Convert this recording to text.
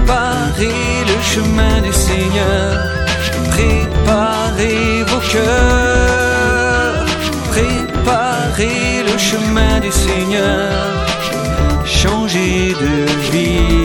Préparez le chemin du Seigneur, préparez vos cœurs, préparez le chemin du Seigneur, changez de vie.